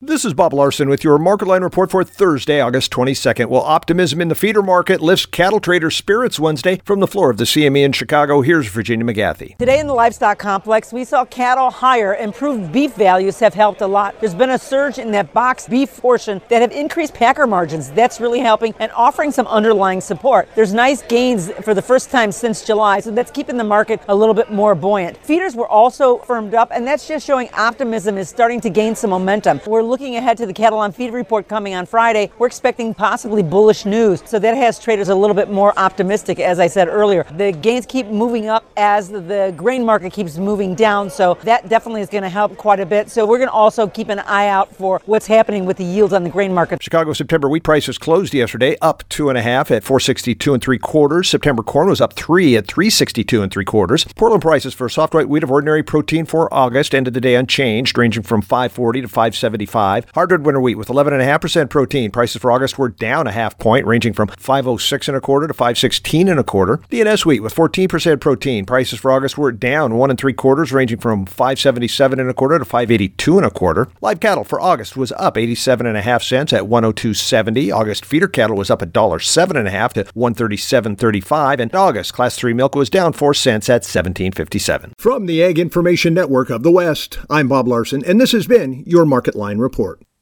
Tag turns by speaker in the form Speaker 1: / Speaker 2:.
Speaker 1: This is Bob Larson with your Market Line report for Thursday, August 22nd. Well, optimism in the feeder market lifts cattle trader spirits Wednesday. From the floor of the CME in Chicago, here's Virginia McGathy.
Speaker 2: Today in the livestock complex, we saw cattle higher. Improved beef values have helped a lot. There's been a surge in that boxed beef portion that have increased packer margins. That's really helping and offering some underlying support. There's nice gains for the first time since July, so that's keeping the market a little bit more buoyant. Feeders were also firmed up, and that's just showing optimism is starting to gain some momentum. We're looking ahead to the Cattle on Feed report coming on Friday. We're expecting possibly bullish news, so that has traders a little bit more optimistic, as I said earlier. The gains keep moving up as the grain market keeps moving down, so that definitely is going to help quite a bit. So we're going to also keep an eye out for what's happening with the yields on the grain market.
Speaker 1: Chicago September wheat prices closed yesterday up 2.5 at 462 3/4. September corn was up 3 at 362 3/4. Portland prices for soft white wheat of ordinary protein for August ended the day unchanged, ranging from 540 to 575. Hardwood winter wheat with 11.5% protein. Prices for August were down a half point, ranging from 506 1/4 to 516 1/4. DNS wheat with 14% protein. Prices for August were down 1 3/4, ranging from 577 1/4 to 582 1/4. Live cattle for August was up 87.5 cents at 102.70. August feeder cattle was up $1.07.5 to 137.35, and August Class 3 milk was down 4 cents at 17.57. From the Ag Information Network of the West, I'm Bob Larson, and this has been your Market Line report.